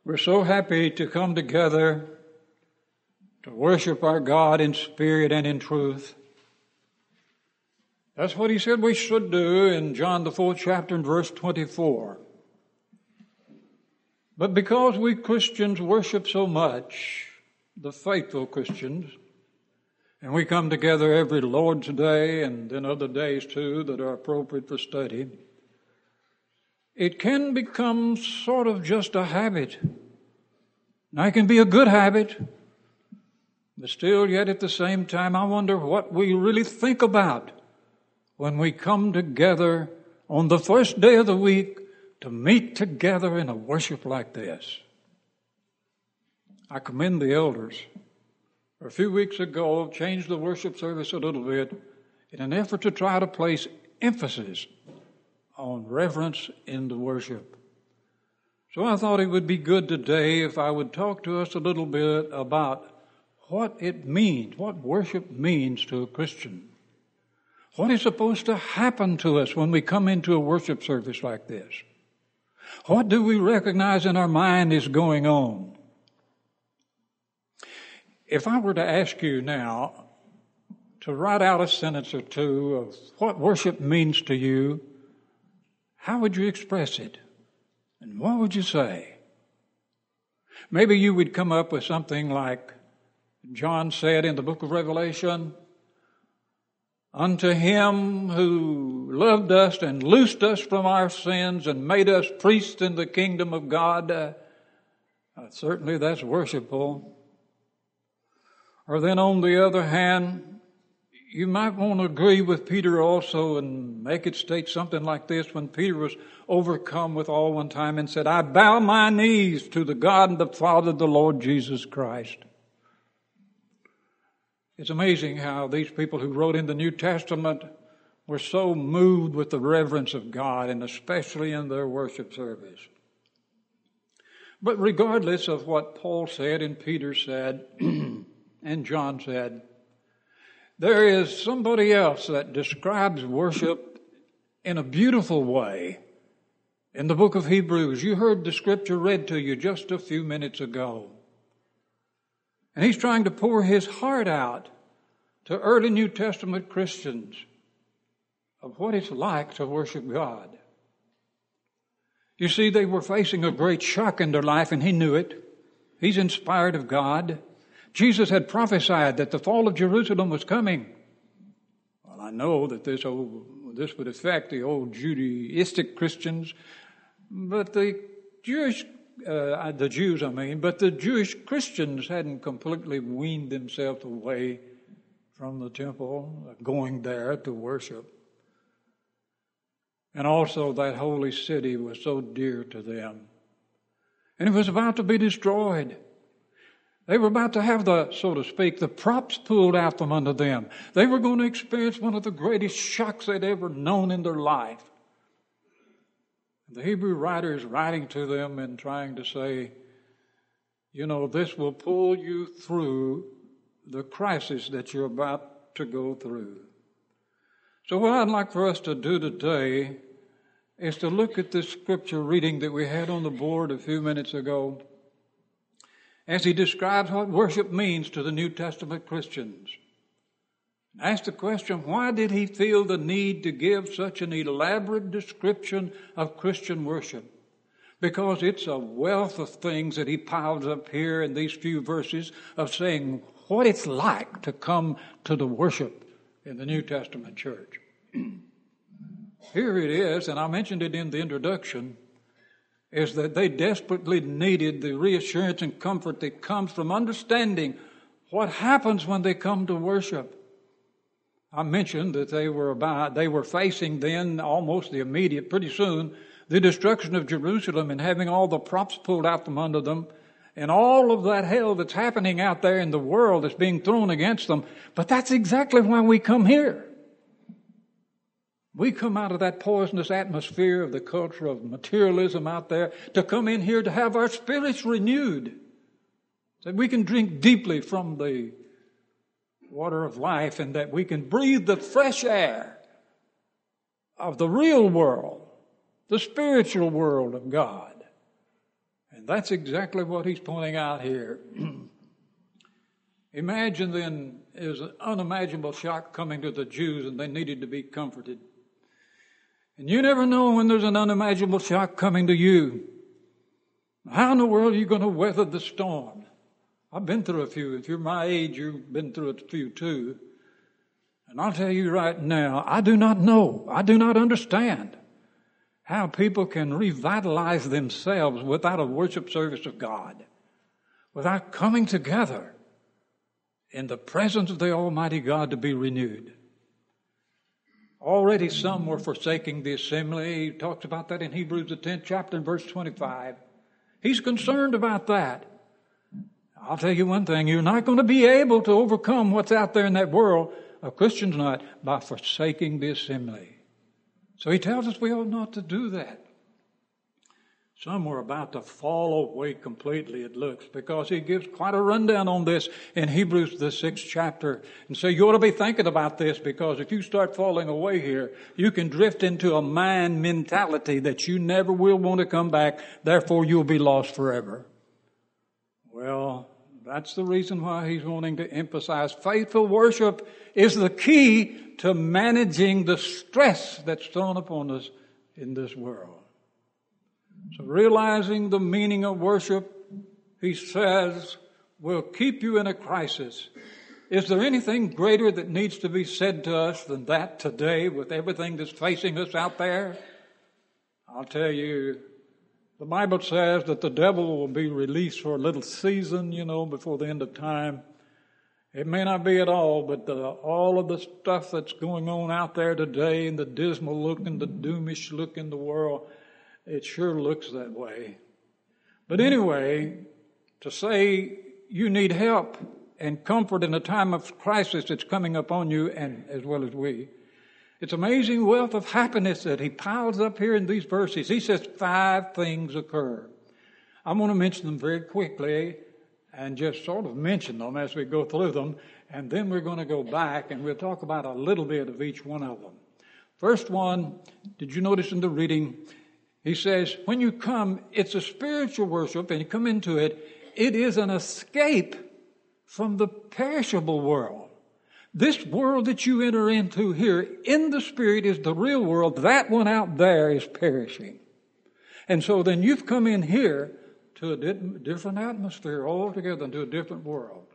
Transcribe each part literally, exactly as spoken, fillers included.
We're so happy to come together to worship our God in spirit and in truth. That's what he said we should do in John the fourth chapter and verse twenty-four. But because we Christians worship so much, the faithful Christians, and we come together every Lord's Day and then other days too that are appropriate for study, it can become sort of just a habit. Now, it can be a good habit, but still yet at the same time, I wonder what we really think about when we come together on the first day of the week to meet together in a worship like this. I commend the elders. A few weeks ago, changed the worship service a little bit in an effort to try to place emphasis on reverence in the worship. So I thought it would be good today if I would talk to us a little bit about what it means, what worship means to a Christian. What is supposed to happen to us when we come into a worship service like this? What do we recognize in our mind is going on? If I were to ask you now to write out a sentence or two of what worship means to you, how would you express it? And what would you say? Maybe you would come up with something like John said in the book of Revelation, "Unto him who loved us and loosed us from our sins and made us priests in the kingdom of God." Uh, uh, certainly that's worshipful. Or then on the other hand, you might want to agree with Peter also and make it state something like this when Peter was overcome with awe one time and said, "I bow my knees to the God and the Father of the Lord Jesus Christ." It's amazing how these people who wrote in the New Testament were so moved with the reverence of God, and especially in their worship service. But regardless of what Paul said and Peter said and John said, there is somebody else that describes worship in a beautiful way in the book of Hebrews. You heard the scripture read to you just a few minutes ago. And he's trying to pour his heart out to early New Testament Christians of what it's like to worship God. You see, they were facing a great shock in their life, and he knew it. He's inspired of God. Jesus had prophesied that the fall of Jerusalem was coming. Well, I know that this old, this would affect the old Judaistic Christians, but the Jewish, uh, the Jews, I mean, but the Jewish Christians hadn't completely weaned themselves away from the temple, going there to worship. And also that holy city was so dear to them. And it was about to be destroyed. They were about to have the, so to speak, the props pulled out from under them. They were going to experience one of the greatest shocks they'd ever known in their life. The Hebrew writer is writing to them and trying to say, you know, this will pull you through the crisis that you're about to go through. So what I'd like for us to do today is to look at this scripture reading that we had on the board a few minutes ago, as he describes what worship means to the New Testament Christians. Ask the question, why did he feel the need to give such an elaborate description of Christian worship? Because it's a wealth of things that he piles up here in these few verses of saying what it's like to come to the worship in the New Testament church. Here it is, and I mentioned it in the introduction, is that they desperately needed the reassurance and comfort that comes from understanding what happens when they come to worship. I mentioned that they were about, they were facing then almost the immediate, pretty soon, the destruction of Jerusalem and having all the props pulled out from under them and all of that hell that's happening out there in the world that's being thrown against them. But that's exactly why we come here. We come out of that poisonous atmosphere of the culture of materialism out there to come in here to have our spirits renewed, so that we can drink deeply from the water of life and that we can breathe the fresh air of the real world, the spiritual world of God. And And that's exactly what he's pointing out here. Imagine then is an unimaginable shock coming to the Jews and they needed to be comforted. And you never know when there's an unimaginable shock coming to you. How in the world are you going to weather the storm? I've been through a few. If you're my age, you've been through a few too. And I'll tell you right now, I do not know. I do not understand how people can revitalize themselves without a worship service of God, without coming together in the presence of the Almighty God to be renewed. Already some were forsaking the assembly. He talks about that in Hebrews the tenth chapter and verse twenty-five. He's concerned about that. I'll tell you one thing, you're not going to be able to overcome what's out there in that world, a Christian's not, by forsaking the assembly. So he tells us we ought not to do that. Some were about to fall away completely, it looks, because he gives quite a rundown on this in Hebrews, the sixth chapter. And so you ought to be thinking about this, because if you start falling away here, you can drift into a mind mentality that you never will want to come back, therefore you'll be lost forever. Well, that's the reason why he's wanting to emphasize faithful worship is the key to managing the stress that's thrown upon us in this world. So realizing the meaning of worship, he says, will keep you in a crisis. Is there anything greater that needs to be said to us than that today with everything that's facing us out there? I'll tell you, the Bible says that the devil will be released for a little season, you know, before the end of time. It may not be at all, but the, all of the stuff that's going on out there today and the dismal look and the doomish look in the world, it sure looks that way. But anyway, to say you need help and comfort in a time of crisis that's coming upon you, and as well as we, it's amazing wealth of happiness that he piles up here in these verses. He says five things occur. I'm going to mention them very quickly and just sort of mention them as we go through them, and then we're going to go back and we'll talk about a little bit of each one of them. First one, did you notice in the reading, he says, when you come, it's a spiritual worship, and you come into it, it is an escape from the perishable world. This world that you enter into here in the Spirit is the real world. That one out there is perishing. And so then you've come in here to a different atmosphere altogether, into a different world.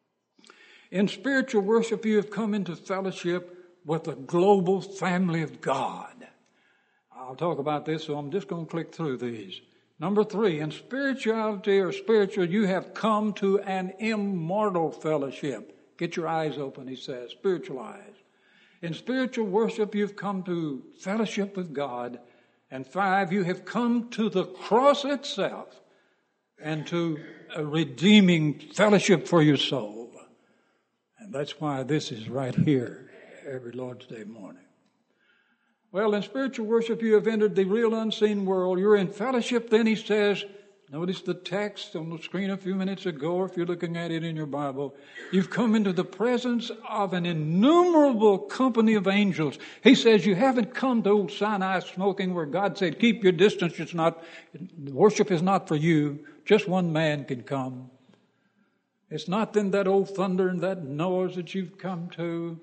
In spiritual worship, you have come into fellowship with the global family of God. I'll talk about this, so I'm just going to click through these. Number three, in spirituality or spiritual, you have come to an immortal fellowship. Get your eyes open, he says, spiritual eyes. In spiritual worship, you've come to fellowship with God. And five, you have come to the cross itself and to a redeeming fellowship for your soul. And that's why this is right here every Lord's Day morning. Well, in spiritual worship, you have entered the real unseen world. You're in fellowship, then he says, notice the text on the screen a few minutes ago, or if you're looking at it in your Bible. You've come into the presence of an innumerable company of angels. He says you haven't come to old Sinai smoking where God said, keep your distance. It's not, worship is not for you. Just one man can come. It's not then that old thunder and that noise that you've come to.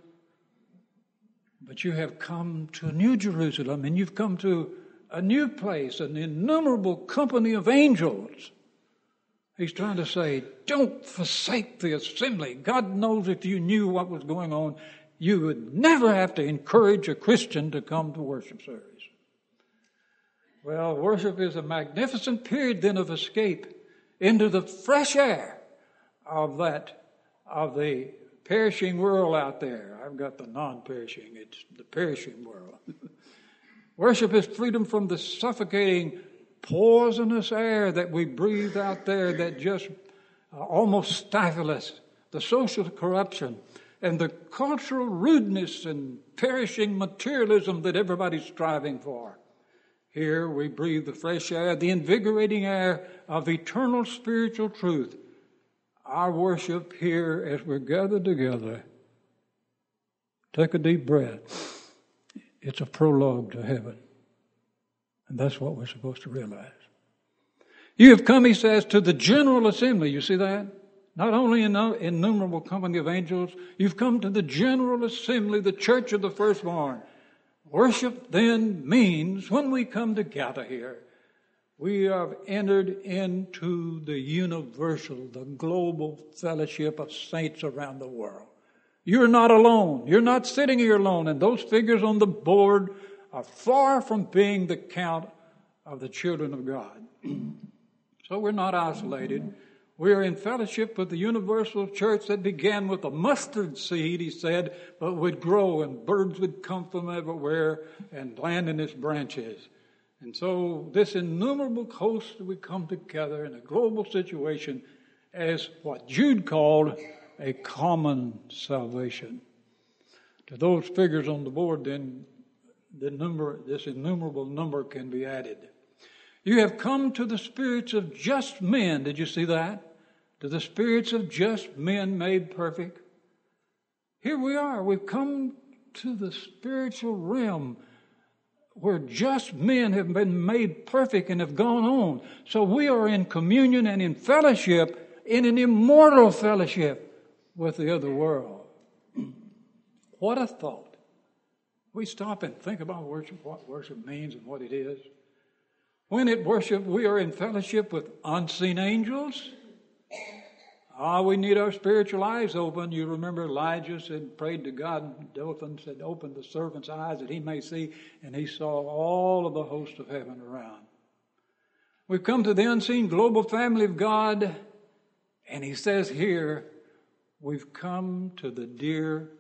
But you have come to a new Jerusalem, and you've come to a new place, an innumerable company of angels. He's trying to say, don't forsake the assembly. God knows if you knew what was going on, you would never have to encourage a Christian to come to worship service. Well, worship is a magnificent period then of escape into the fresh air of that, of the perishing world out there. I've got the non-perishing, it's the perishing world. Worship is freedom from the suffocating, poisonous air that we breathe out there that just uh, almost stifle us, the social corruption and the cultural rudeness and perishing materialism that everybody's striving for. Here we breathe the fresh air, the invigorating air of eternal spiritual truth. Our worship here as we're gathered together, take a deep breath. It's a prologue to heaven. And that's what we're supposed to realize. You have come, he says, to the general assembly. You see that? Not only an innumerable company of angels, you've come to the general assembly, the church of the firstborn. Worship then means, when we come together here, we have entered into the universal, the global fellowship of saints around the world. You're not alone. You're not sitting here alone. And those figures on the board are far from being the count of the children of God. So we're not isolated. We are in fellowship with the universal church that began with a mustard seed, he said, but would grow and birds would come from everywhere and land in its branches. And so this innumerable host, we come together in a global situation as what Jude called a common salvation. To those figures on the board, then, the number, this innumerable number can be added. You have come to the spirits of just men. Did you see that? To the spirits of just men made perfect. Here we are. We've come to the spiritual realm where just men have been made perfect and have gone on. So we are in communion and in fellowship, in an immortal fellowship with the other world. What a thought. We stop and think about worship, what worship means and what it is. When at worship, we are in fellowship with unseen angels. Ah, we need our spiritual eyes open. You remember Elijah said, prayed to God, and Dothan said, open the servant's eyes that he may see, and he saw all of the host of heaven around. We've come to the unseen global family of God, and he says here, we've come to the dear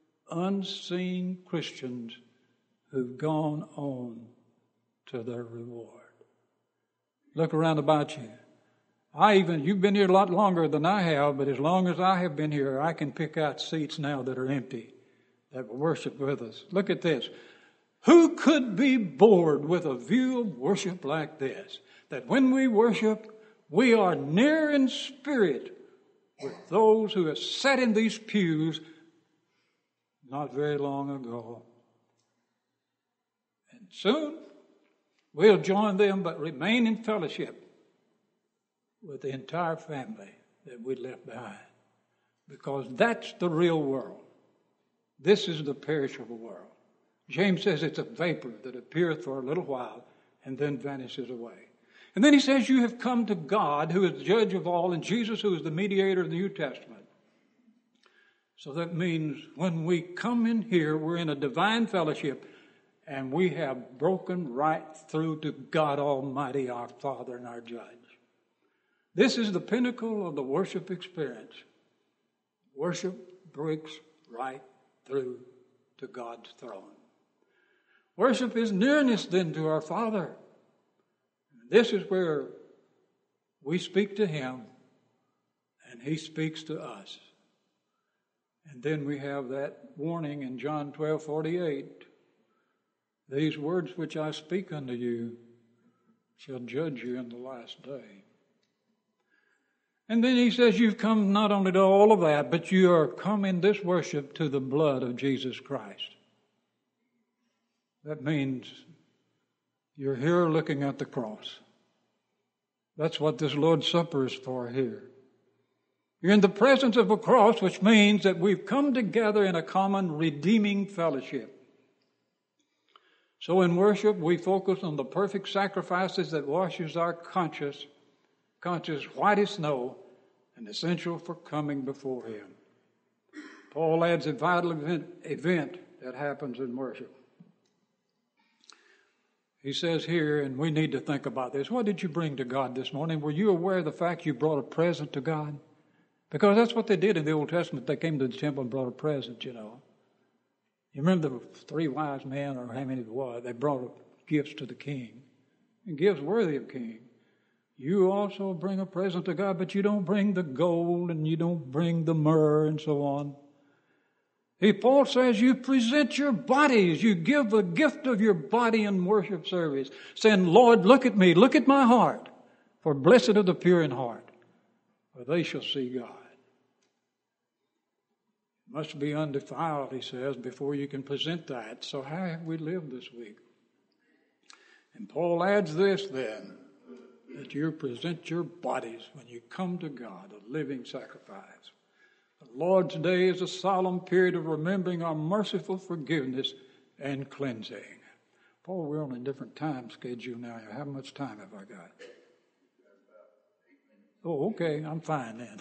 unseen Christians who've gone on to their reward. Look around about you. I even, you've been here a lot longer than I have, but as long as I have been here, I can pick out seats now that are empty, that will worship with us. Look at this. Who could be bored with a view of worship like this? That when we worship, we are near in spirit with those who have sat in these pews not very long ago. And soon, we'll join them, but remain in fellowship with the entire family that we left behind. Because that's the real world. This is the perishable world. James says it's a vapor that appeareth for a little while and then vanishes away. And then he says you have come to God who is the judge of all and Jesus who is the mediator of the New Testament. So that means when we come in here, we're in a divine fellowship and we have broken right through to God Almighty, our Father and our Judge. This is the pinnacle of the worship experience. Worship breaks right through to God's throne. Worship is nearness then to our Father. This is where we speak to Him and He speaks to us. And then we have that warning in John twelve forty-eight. These words which I speak unto you shall judge you in the last day. And then he says you've come not only to all of that, but you are come in this worship to the blood of Jesus Christ. That means you're here looking at the cross. That's what this Lord's Supper is for here. You're in the presence of a cross, which means that we've come together in a common redeeming fellowship. So in worship, we focus on the perfect sacrifices that washes our conscience conscious white as snow and essential for coming before Him. Paul adds a vital event, event that happens in worship. He says here, and we need to think about this, what did you bring to God this morning? Were you aware of the fact you brought a present to God? Because that's what they did in the Old Testament. They came to the temple and brought a present, you know. You remember the three wise men, or how many it was, they brought gifts to the king. And gifts worthy of king. You also bring a present to God, but you don't bring the gold and you don't bring the myrrh and so on. He, Paul says you present your bodies. You give the gift of your body in worship service, saying, Lord, look at me, look at my heart. For blessed are the pure in heart, for they shall see God. It must be undefiled, he says, before you can present that. So how have we lived this week? And Paul adds this then. that you present your bodies when you come to God, a living sacrifice. The Lord's Day is a solemn period of remembering our merciful forgiveness and cleansing. Paul, we're on a different time schedule now. How much time have I got? Oh, okay, I'm fine then.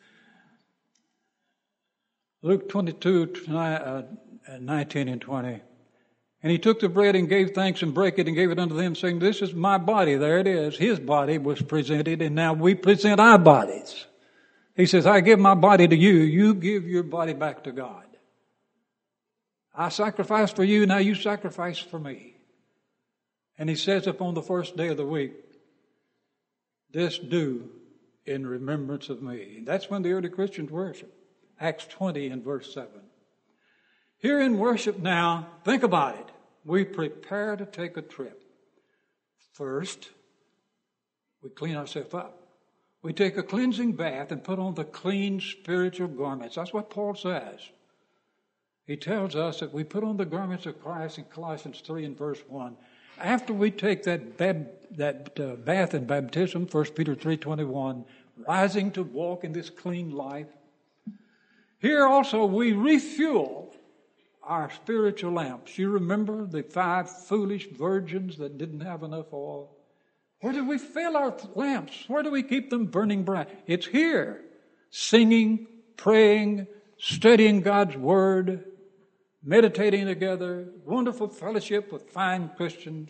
Luke twenty-two, nineteen and twenty. And he took the bread and gave thanks and brake it and gave it unto them, saying, this is my body. There it is. His body was presented, and now we present our bodies. He says, I give my body to you. You give your body back to God. I sacrificed for you, now you sacrifice for me. And he says upon the first day of the week, this do in remembrance of me. That's when the early Christians worship. Acts twenty and verse seven. Here in worship now, think about it. We prepare to take a trip. First, we clean ourselves up. We take a cleansing bath and put on the clean spiritual garments. That's what Paul says. He tells us that we put on the garments of Christ in Colossians three and verse one. After we take that, bab, that uh, bath in baptism, First Peter three twenty-one, rising to walk in this clean life, here also we refuel our spiritual lamps. You remember the five foolish virgins that didn't have enough oil? Where do we fill our lamps? Where do we keep them burning bright? It's here. Singing, praying, studying God's Word, meditating together, wonderful fellowship with fine Christians.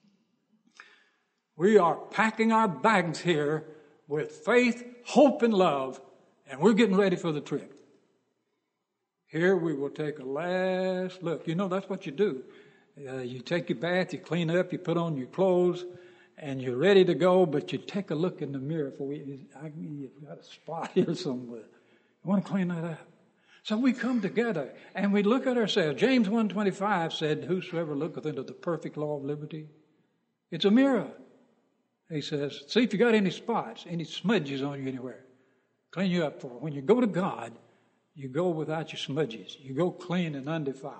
We are packing our bags here with faith, hope, and love, and we're getting ready for the trip. Here we will take a last look. You know, that's what you do. Uh, you take your bath, you clean up, you put on your clothes, and you're ready to go, but you take a look in the mirror. For you, I, you've got a spot here somewhere. You want to clean that up. So we come together, and we look at ourselves. James one twenty-five said, whosoever looketh into the perfect law of liberty, it's a mirror. He says, see if you got any spots, any smudges on you anywhere. Clean you up for it. When you go to God, you go without your smudges. You go clean and undefiled.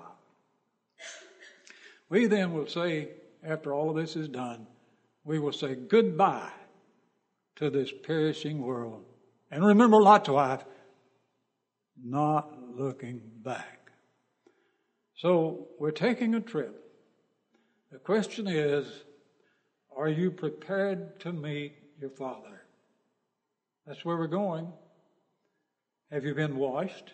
We then will say, after all of this is done, we will say goodbye to this perishing world. And remember Lot's wife, not looking back. So we're taking a trip. The question is, are you prepared to meet your Father? That's where we're going. Have you been washed?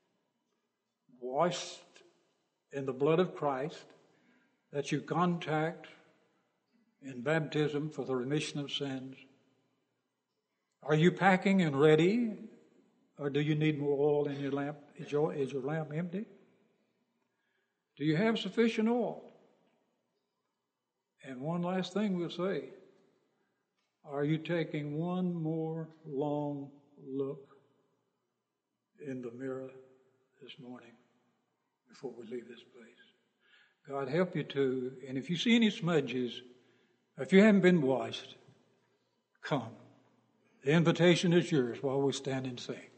Washed in the blood of Christ that you contact in baptism for the remission of sins? Are you packing and ready? Or do you need more oil in your lamp? Is your, is your lamp empty? Do you have sufficient oil? And one last thing we'll say. Are you taking one more long look in the mirror this morning before we leave this place? God help you to. And if you see any smudges, if you haven't been washed, come. The invitation is yours while we stand and sing.